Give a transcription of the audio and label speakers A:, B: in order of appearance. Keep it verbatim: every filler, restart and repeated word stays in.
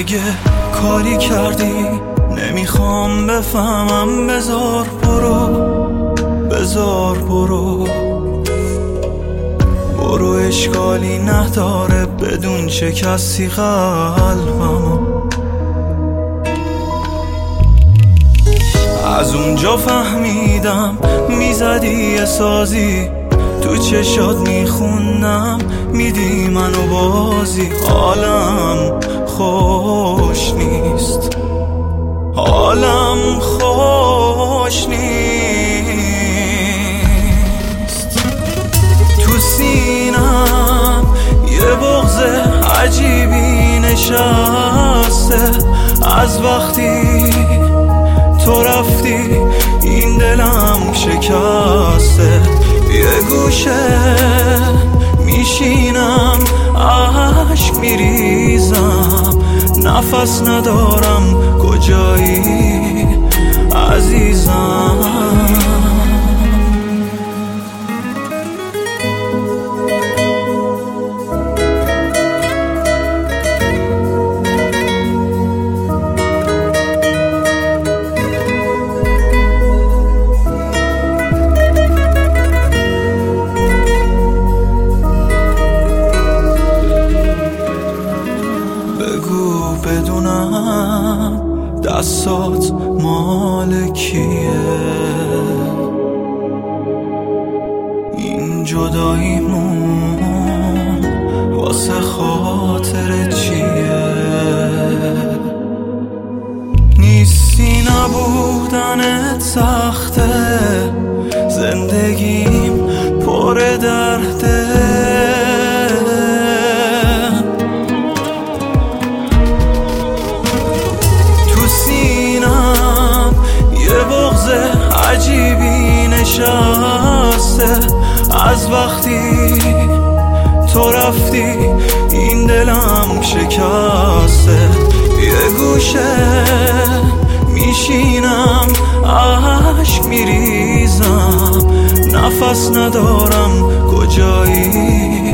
A: اگه کاری کردی نمیخوام بفهمم، بذار برو بذار برو برو، اشکالی نداره بدون چه کسی قلبمو. از اونجا فهمیدم میزدی یه سازی، تو چشات میخونم میدی منو بازی. حالم خوش نیست، حالم خوش نیست. تو سینم یه بغض عجیبی نشسته، از وقتی تو رفتی این دلم شکسته. یه گوشه میشینم عشق میریزم، نفس ندارم کجایی عزیزم. بگو بدونم دستات مال کیه، این جداییمون واسه خاطر چیه؟ نیستی نبودنت سخته، زندگیم پر درده. عجیبی نشسته، از وقتی تو رفتی این دلم شکسته. یه گوشه میشینم عشق میریزم، نفس ندارم کجایی